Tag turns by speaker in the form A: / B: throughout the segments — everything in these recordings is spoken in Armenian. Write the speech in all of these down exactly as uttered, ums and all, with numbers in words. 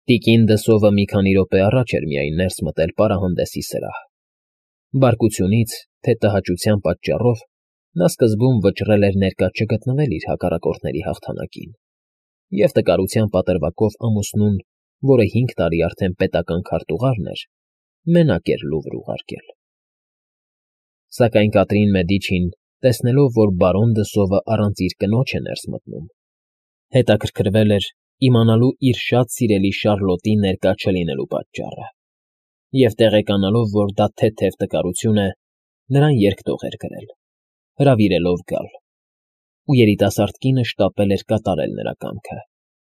A: Տիկին Դսովը մի քանի րոպե առաջ էր միայն ներս մտել պարահանդեսի սրահ. բարկությունից, թե տհաճության պատճառով նա սկզբում վճռել էր ներկա չգտնվել իր հակառակորդների հաղթանակին և տկարության պատրվակով ամուսնուն, որը հինգ տարի արդեն պետական քարտուղարն էր, մենակ էր Լուվր ուղարկել։ Սակայն Կատրին Մեդիչին, տեսնելով, որ բարոն Դսովը առանց իր կնոջ է ներս մտնում, հետաքրքրվել էր իմանալու իր շատ սիրելի Շառլոտի ներկա չլինելու պատճառը և, տեղեկանալով, որ դա թեթև տկարություն է, նրան երկտող էր գրել, հրավիրելով գալ, ու երիտասարդ կինը շտապել էր կատարել նրա կամքը։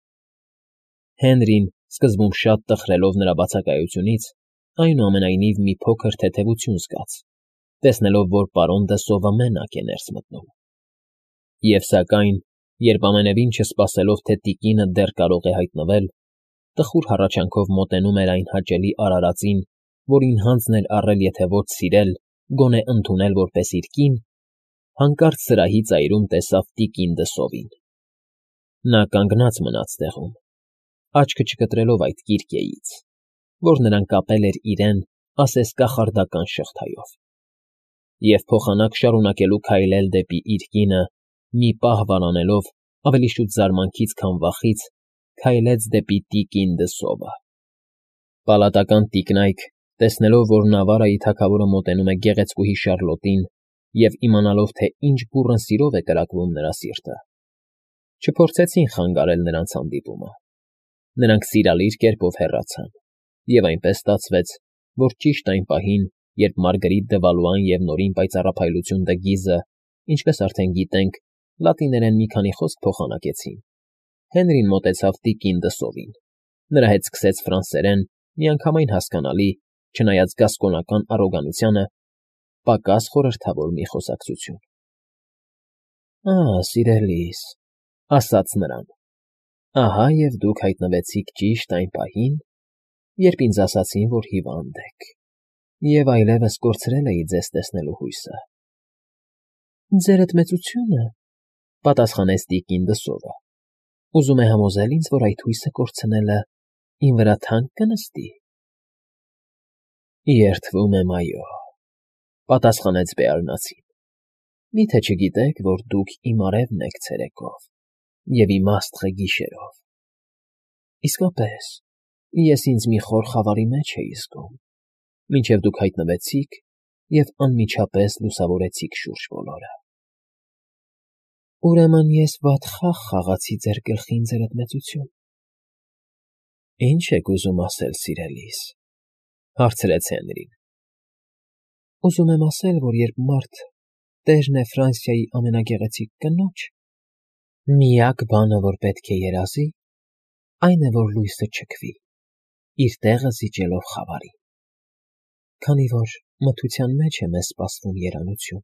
A: Հենրին, սկզբում շատ տխրելով նրա բացակայությունից, այնուամենայնիվ մի փոքր թեթևություն զգաց, տեսնելով, որ պարոն Դսովը մենակ է ներս մտնում։ Եվ սակայն, երբ ամենևին չսպասելով, թե տիկինը դեռ կարող է հայտնվել, տխուր հառաչանքով մոտենում էր այն հաճելի արարածին, որին հանձն էր առել եթե ոչ սիրել, գոնե ընդունել որպես իր կին, հանկարծ սրահի ծայրում տեսավ տիկին Դսովին։ Նա կանգնած մնաց տեղում, աչքը չկտրելով այդ կիրկեից, որ նրան կապել էր իրեն ասես կախարդական շղթայով, և փոխանակ շարունակելու քայլել դեպի իր կինը, մի պահ վարանելով, ավելի շուտ զարմանքից, քան վախից, քայլեց դեպի տիկին Դսովը։ Պալատական տիկնայք, տեսնելով, որ Նավարայի թագավորը մոտենում է գեղեցկուհի Շառլոտին և իմանալով, թե ինչ բուռն սիրով է կրակվում նրա սիրտը, չփորձեցին խանգարել նրանց հանդիպումը։ Նրանք սիրալիր կերպով հեռացան, և այնպես ստացվեց, որ ճիշտ այն պահին, երբ Մարգարիտ դը Վալուան և նորին պայծառափայլություն դը Գիզը, ինչպես արդեն գիտենք, լատիներեն մի քանի խոսք փոխանակեցին, Հենրին մոտեցավ տիկին Դսովին, նրա հետ սկսեց ֆրանսերեն, միանգամայն հասկանալի, չնայած գասկոնական առոգանությանը, պակաս խորհրդավոր մի խոսակցություն։ ֊ Ա՜, սիրելիս,֊ ասաց նրան,֊ ահա և դուք հայտնվեցիք ճիշտ այն պահին, երբ ինձ ասացին, որ հիվանդ եք, և այլևս կորցրել էի ձեզ տեսնելու հույսը։ ֊ Ձերդ մեծությունը,֊ պատասխանեց տիկին Դսովը,֊ ուզում է համոզել ինձ, որ այդ հույսը կորցնելը իմ վրա թանկ կնստի։ ֊ Երդվում եմ, այո,֊ պատասխանեց Բեարնացին,֊ մի՞թե չգիտեք, որ դուք իմ արևն եք ցերեկով և իմ աստղը գիշերով։ Իսկապես, ես ինձ մի խոր խավարի մեջ էի զգում, մինչև դուք հայտնվեցիք և անմիջապես լուսավորեցիք շուրջ բոլորը։ Ուրեմն ես վատ խաղ խաղացի ձեր գլխին, ձերդ մեծություն։ ֊ Ի՞նչ եք ուզում ասել, սիրելիս,֊ հարցրեց Հենրին։ ֊ Ուզում եմ ասել, որ երբ մարդ տերն է Ֆրանսիայի ամենագեղեցիկ կնոջ, միակ բանը, որ պետք է երազի, այն է, որ լույսը չքվի, իր տեղը զիջելով խավարին, քանի որ մթության մեջ է մեզ սպասվում երանություն։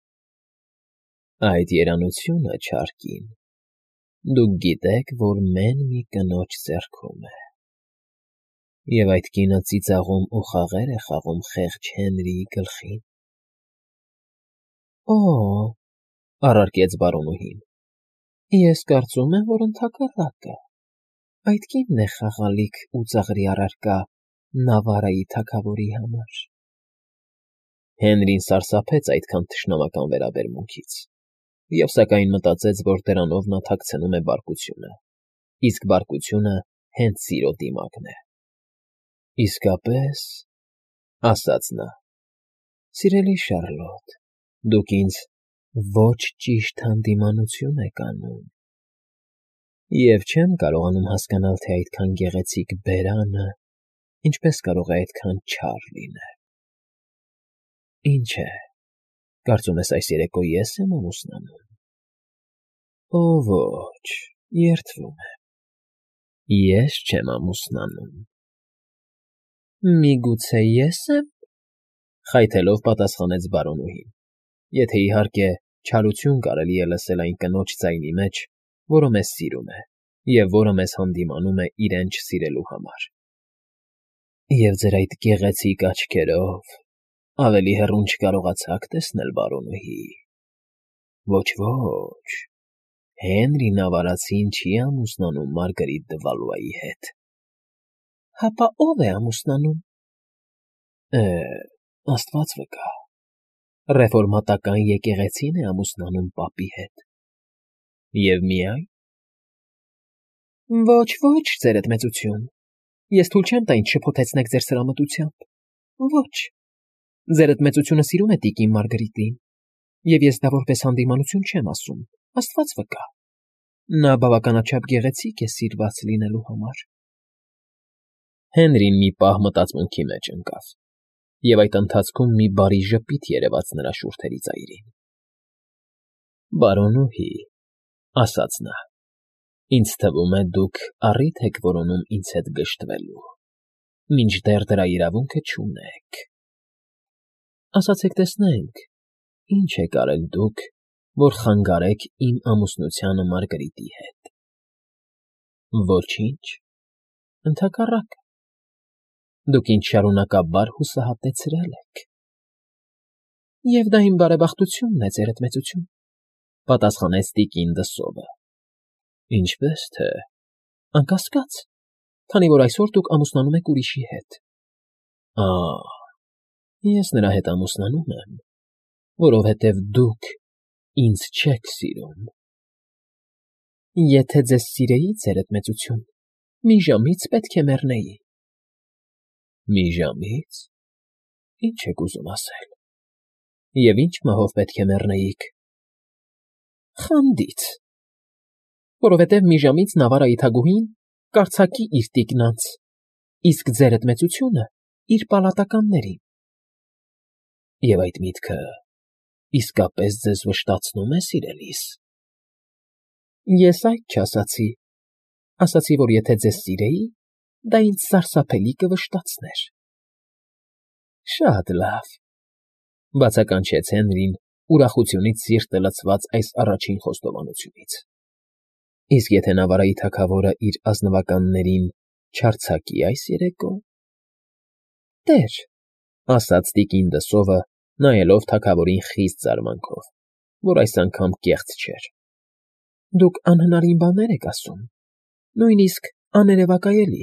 A: Այդ երանությունը, չար կին, դուք գիտեք, որ մեն մի կնոջ ձեռքում է, և այդ կինը ծիծաղում ու խաղեր է խաղում խեղճ Հենրիի գլխին։ ֊ Օ՜, առարկեց բարոնուհին,֊ ես կարծում եմ, որ ընդհակառակը, այդ կինն է խաղալիք ու ծաղրի առարկա Նավարայի թագավորի համար։ Հենրին սարսափեց այդքան թշնամական վերաբերմունքից և սակայն մտածեց, որ դրանով նա թաքցնում է բարկությունը, իսկ բարկությունը հենց սիրո դիմակն է։ ֊ Իսկապես,֊ ասաց նա,֊ սիրելի Շառլոտ, դուք ինձ ոչ ճիշտ հանդիմանություն եք անում, և չեմ կարողանում հասկանալ, թե այդքան գեղեցիկ բերանը ինչպես կարող է այդքան չար լինել։ Ինչ է, կարծում ես այս երեկո ես եմ ամուսնանում։ ֊ Օ ոչ, երդվում եմ, ես չեմ ամուսնանում։ ֊ Միգուցե ե՞ս եմ,֊ խայթելով պատասխանեց բարոնուհին, եթե, իհարկե, չարություն կարելի է լսել այն կնոջ ձայնի մեջ, որը մեզ սիրում է և որը մեզ հանդիմանում է իրեն չսիրելու համար։ Եվ ձեր այդ գեղեցիկ աչքերով ավելի հեռուն չկարողացաք տեսնել, բարոնուհի։ Ոչ, ոչ, Հենրի Նավարացին չի ամուսնանում Մարգարիտ դը Վալուայի հետ։ Հապա ով է ամուսնանում։ Է, Աստված վկա, ռեֆորմատական եկեղեցին է ամուսնանում պապի հետ։ Եվ միայն։ Ոչ, ոչ, ձերդ մեծություն, ես թույլ չեմ տա ինձ շփոթեցնեք ձեր սրամտությամբ, ոչ, ձերդ մեծությունը սիրում է տիկին Մարգարիտին, և ես դա որպես հանդիմանություն չեմ ասում, Աստված վկա, նա բավականաչափ գեղեցիկ է սիրված լինելու համար։ Հենրին մի պահ մտածմունքի մեջ ընկավ, և այդ ընթացքում մի բարի ժպիտ երևաց նրա շուրթերի ծայրին։ Բարոնուհի, ասաց նա, ինձ թվում է դուք առիթ եք որոնում ինձ հետ գժտվելու, մինչդեռ դրա իրավունքը չունեք։ Ասացեք տեսնենք, ինչ եք արել դուք, որ խանգարեք իմ ամուսնությանը Մարգարիտի հետ։ Ոչինչ, ընդհակառակը, դուք ինձ շարունակաբար հուսահատեցրել եք։ Եվ դա իմ բարեբախտությունն է, ձերդ մեծություն, պատասխանեց տիկին Դսովը։ Ինչպես թե, անկասկած, քանի որ այսօր դուք ամուսնանում եք ուրիշի հետ։ Ա՜, ես նրա հետ ամուսնանում եմ, որովհետև դուք ինձ չեք սիրում։ Եթե ձեզ սիրեի, ձերդ մեծություն, մի ժամից պետք է մեռնեի։ Մի ժամից։ Ինչ եք ուզում ասել։ Եվ ինչ մահով պետք է մեռնեիք։ Խանդից։ Որովհետև մի ժամից Նավարայի թագուհին կարձակի իր տիկնանց, իսկ ձերդ մեծությունը իր պալատականներին։ Եվ այդ միտքը իսկապես ձեզ վշտացնո՞ւմ է, սիրելիս։ Ես այդ չասացի, ասացի, որ եթե ձեզ սիրեի, դա ինձ սարսափելի կվշտացներ։ Շատ լավ, բացականչեց Հենրին, ուրախությունից սիրտը լցված այս առաջին խոստովանությունից։ Իսկ եթե Նավարայի թագավորը իր ազնվականներին չարձակի այս երեկո։ Տեր, ասաց տիկին Դսովը, նայելով թագավորին խիստ զարմանքով, որ այս անգամ կեղծ չէր։ Դուք անհնարին բաներ եք ասում, նույնիսկ աներևակայելի։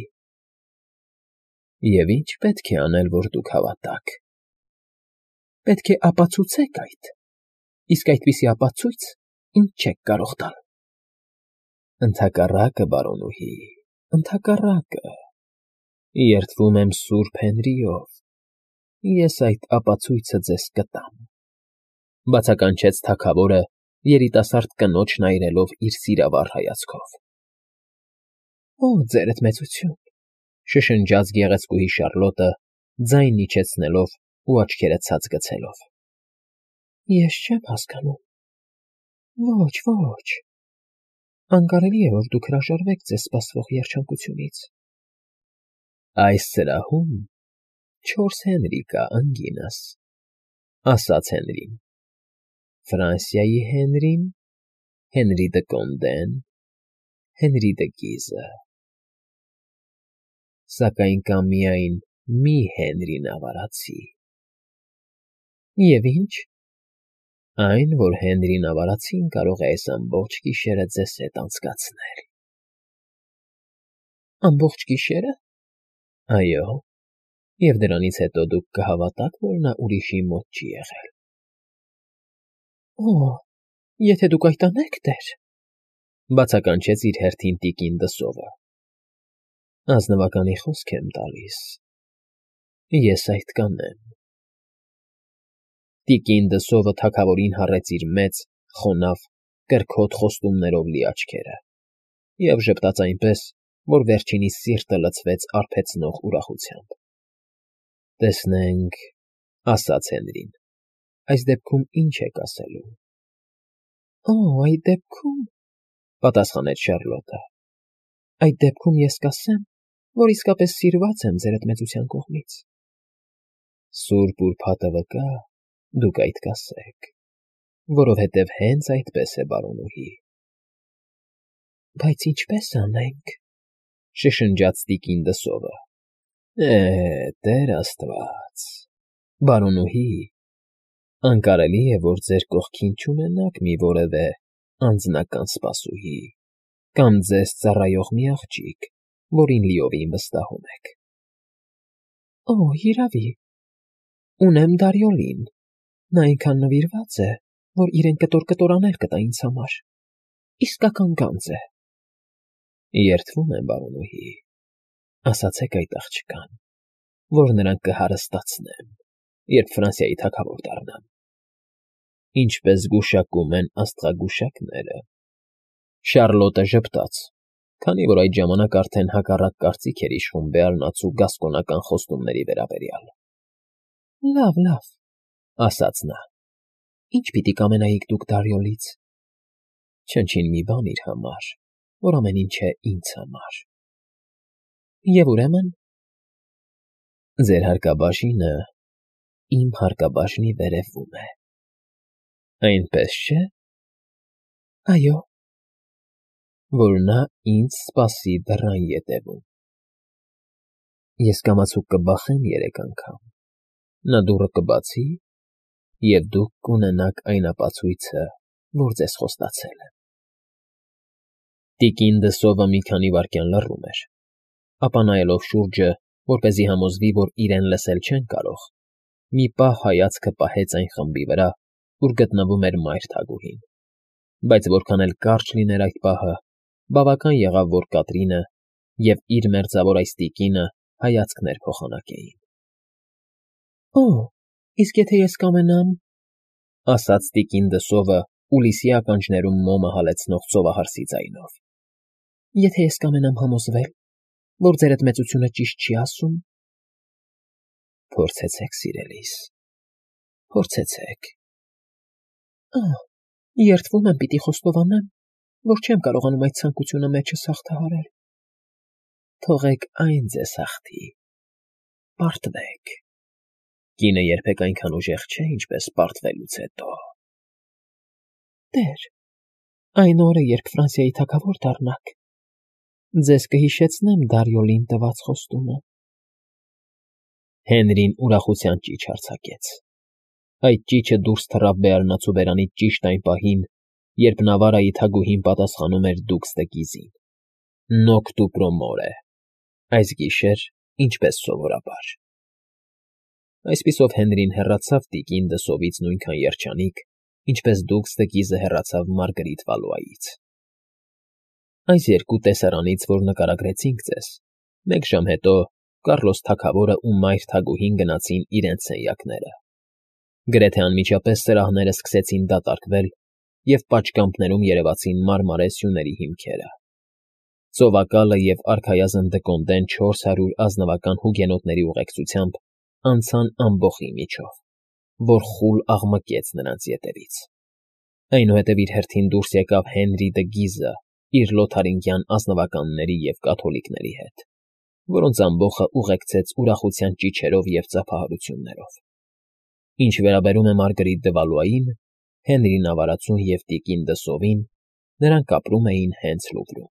A: Եվ ինչ պետք է անել, որ դուք հավատաք։ Պետք է ապացուցեք այդ, իսկ այդպիսի ապացույց ինձ չեք կարող տալ։ Ընդհակառակը, բարոնուհի, ընդհակառակը, երդվում եմ Սուրբ Հենրիով, ես այդ ապացույցը ձեզ կտամ, բացականչեց թագավորը երիտասարդ կնոջն այրելով իր սիրավառ հայացքով։ Օ, ձերդ մեծություն, շշնջաց գեղեցկուհի Շարլոտը, ձայն իջեցնելով ու աչքերը ցած գցելով։ Ես չեմ հասկանում։ Ոչ, ոչ։ Անկարելի է, որ դուք հրաժարվեք ձեզ սպասվող երջանկությունից։ Այս սրահում չորս Հենրի կա, անգինս, ասաց Հենրին։ Ֆրանսիայի Հենրին, Հենրի դը Կոնդեն, Հենրի դը Գիզը։ Սակայն կա միայն մի Հենրի Նավարացի։ Եվ ինչ։ Այն, որ Հենրի Նավարացին կարող է այս ամբողջ գիշերը ձեզ հետ անցկացնել։ Ամբողջ գիշերը։ Այո, և դրանից հետո դուք կհավատաք, որ նա ուրիշի մոտ չի եղել։ Օ, եթե դուք այդ անեք, տեր, բացականչեց իր հերթին տիկին Դսովը։ Ազնվականի խոսք եմ տալիս։ Ես այդ կանեմ։ Տիկին Դսովը թագավորին հառեց իր մեծ, խոնավ, կրքոտ խոստումներով լի աչքերը և ժպտաց այնպես, որ վերջինիս սիրտը լցվեց արբեցնող ուրախությամբ։ Տեսնենք, ասաց Հենրին, այս դեպքում ինչ եք ասելու։ Օ, այդ դեպքում, պատասխանեց Շարլոտը, այդ դեպքում ես կասեմ, որ իսկապես սիրված եմ ձերդ մեծության կողմից։ Սուրբ ուրբաթը վկա, դուք այդ կասեք, որովհետև հենց այդպես է, բարոնուհի։ Բայց ինչպե՞ս անենք, շշնջաց տիկին Դսովը։ Է, Տեր Աստված, բարոնուհի, անկարելի է, որ ձեր կողքին չունենաք մի որևէ անձնական սպասուհի կամ ձեզ ծառայող մի աղջիկ, որին լիովին վստահում եք։ Օ, հիրավի, ունեմ Դարիոլին, նա այնքան նվիրված է, որ իրեն կտոր-կտորանել կտա ինձ համար, իսկական գանձ է։ Երդվում եմ, բարոնուհի, ասացեք այդ աղջկան, որ նրան կհարստացնեմ, երբ Ֆրանսիայի թագավոր դառնամ, ինչպես գուշակում են աստղագուշակները։ Շարլոտը ժպտաց, քանի որ այդ ժամանակ արդեն հակառակ կարծիք էր իշխում բեարնացու գասկոնական խոստումների վերաբերյալ։ Լավ, լավ, ասաց նա, ինչ պիտի կամենայիք դուք Դարիոլից։ Չնչին մի բան իր համար, որ ամեն ինչ է ինձ համար։ Եվ ուրեմն, ձեր հարկաբաժինը իմ հարկաբաժնի վերևում է, այնպես չէ։ Այո, որ նա ինձ սպասի դռան ետևում։ Ես կամացուկ կբախեմ երեք անգամ, նա դուռը կբացի, և դուք կունենաք այն ապացույցը, որ ձեզ խոստացել եմ։ Տիկին Դսովը մի քանի վայրկյան լռում էր, ապա նայելով շուրջը, որպեսզի համոզվի, որ իրեն լսել չեն կարող, մի պահ հայացքը պահեց այն խմբի վրա, ուր գտնվում էր մայր թագուհին, բայց որքան էլ կարճ լիներ այդ պահը, բավական եղավ, որ Կատրինը և իր մերձավոր այս տիկինը հայացքներ փոխանակեին։ Օ, իսկ եթե ես կամենամ, ասաց տիկին Դսովը Ուլիսի ականջներում մոմը հալեցնող ծովահարսի ձայնով, եթե ես կամենամ համոզվել, որ ձեր այդ մեծությունը ճիշտ չի ասում։ Փորձեցեք, սիրելիս, փորձեցեք։ Ահ, երդվում եմ, պիտի խոստովանեմ, որ չեմ կարողանում այդ ցանկությունը մեջս հաղթահարել։ Թողեք այն ձեզ հաղթի, պարտվեք։ Կինը երբեք այնքան ուժեղ չէ, ինչպես պարտվելուց հետո։ Տեր, այն օրը, երբ Ֆրանսիայի թագավոր դառնաք, ձեզ կհիշեցնեմ Դարիոլին տված խոստումը։ Հենրին ուրախության ճիչ արձակեց։ Այդ ճիչը դուրս թռավ բեարնացու բերանից ճիշտ այն պահին, երբ Նավարայի թագուհին պատասխանում էր դուքս դը Գիզին։ Նոկտու պրոմորե, այս գիշեր, ինչպես սովորաբար։ Այսպիսով Հենրին հեռացավ տիկին Դսովից նույնքան երջանիկ, ինչպես դուքս դը Գիզը հեռացավ Մարգարիտ Վալուայից։ Այս երկու տեսարանից, որ նկարագրեցինք ձեզ, մեկ ժամ հետո Կառլոս թագավորը ու մայր թագուհին գնացին իրենց սենյակները։ Գրեթե անմիջապես սրահները սկսեցին դատարկվել, և պատշգամբներում երևացին մարմարե սյուների հիմքերը։ Ծովակալը և արքայազն Դկոնդեն չորս հարյուր ազնվական հուգենոտների ուղեկցությամբ անցան ամբոխի միջով, որ խուլ աղմկեց նրանց ետևից։ Այնուհետև իր հերթին դուրս եկավ Հենրի դը Գիզը իր լոթարինգյան ազնվականների և կաթոլիկների հետ, որոնց ամբոխը ուղեկցեց ուրախության ճիչերով և ծափահարություններով։ Ինչ վերաբերում է Մարգարիտ դը Վալուային, Հենրի Նավարացուն և տիկին Դսովին, նրանք ապրում էին հենց Լուվրում։